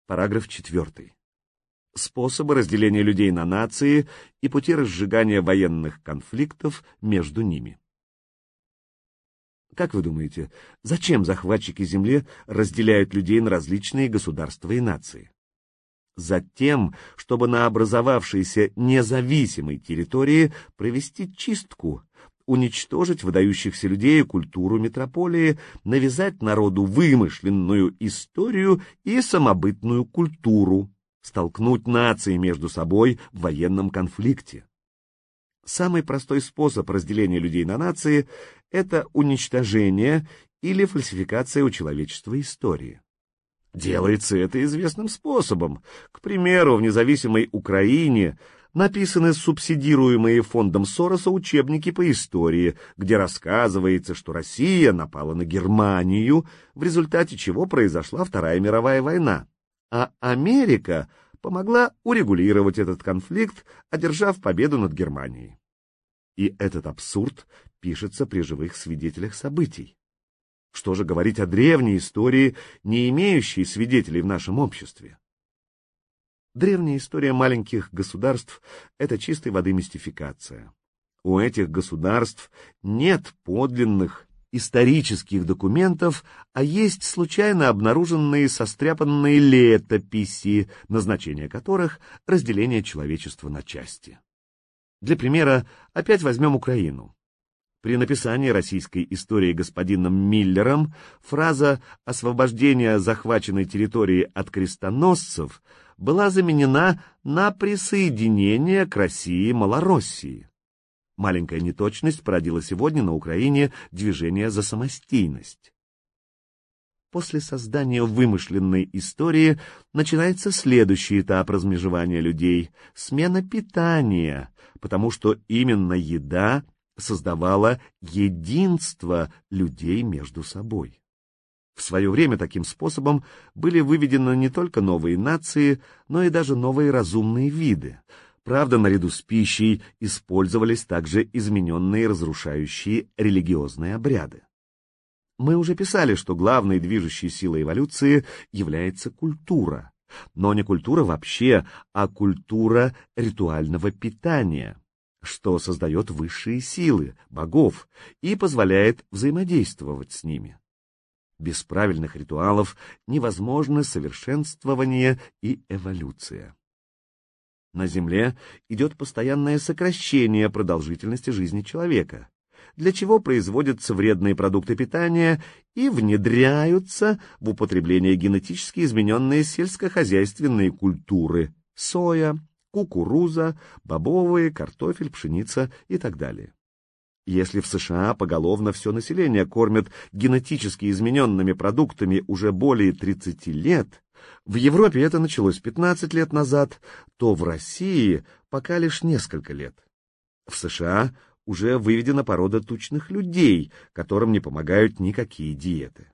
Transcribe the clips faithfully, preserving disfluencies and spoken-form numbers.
Параграф четвертый. Способы разделения людей на нации и пути разжигания военных конфликтов между ними. Как вы думаете, зачем захватчики Земли разделяют людей на различные государства и нации? Затем, чтобы на образовавшейся независимой территории провести чистку, уничтожить выдающихся людей и культуру метрополии, навязать народу вымышленную историю и самобытную культуру, столкнуть нации между собой в военном конфликте. Самый простой способ разделения людей на нации – это уничтожение или фальсификация у человечества истории. Делается это известным способом. К примеру, в независимой Украине написаны субсидируемые фондом Сороса учебники по истории, где рассказывается, что Россия напала на Германию, в результате чего произошла Вторая мировая война, а Америка помогла урегулировать этот конфликт, одержав победу над Германией. И этот абсурд пишется при живых свидетелях событий. Что же говорить о древней истории, не имеющей свидетелей в нашем обществе? Древняя история маленьких государств — это чистой воды мистификация. У этих государств нет подлинных исторических документов, а есть случайно обнаруженные состряпанные летописи, назначение которых — разделение человечества на части. Для примера опять возьмем Украину. При написании российской истории господином Миллером фраза «освобождение захваченной территории от крестоносцев» была заменена на присоединение к России Малороссии. Маленькая неточность породила сегодня на Украине движение за самостийность. После создания вымышленной истории начинается следующий этап размежевания людей — смена питания, потому что именно еда создавала единство людей между собой. В свое время таким способом были выведены не только новые нации, но и даже новые разумные виды. Правда, наряду с пищей использовались также измененные разрушающие религиозные обряды. Мы уже писали, что главной движущей силой эволюции является культура, но не культура вообще, а культура ритуального питания, что создает высшие силы, богов, и позволяет взаимодействовать с ними. Без правильных ритуалов невозможно совершенствование и эволюция. На Земле идет постоянное сокращение продолжительности жизни человека, для чего производятся вредные продукты питания и внедряются в употребление генетически измененные сельскохозяйственные культуры – соя, кукуруза, бобовые, картофель, пшеница и так далее. Если в США поголовно все население кормят генетически измененными продуктами уже более тридцати лет, в Европе это началось пятнадцать лет назад, то в России пока лишь несколько лет. В США уже выведена порода тучных людей, которым не помогают никакие диеты.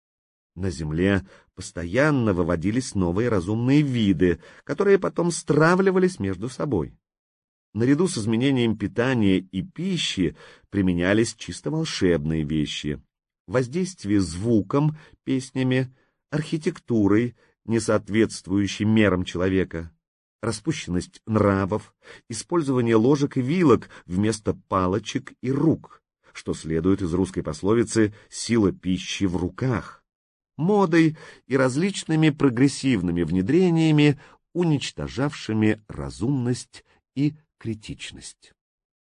На Земле постоянно выводились новые разумные виды, которые потом стравливались между собой. Наряду с изменением питания и пищи применялись чисто волшебные вещи: воздействие звуком, песнями, архитектурой, не соответствующей мерам человека, распущенность нравов, использование ложек и вилок вместо палочек и рук, что следует из русской пословицы «сила пищи в руках», модой и различными прогрессивными внедрениями, уничтожавшими разумность и критичность.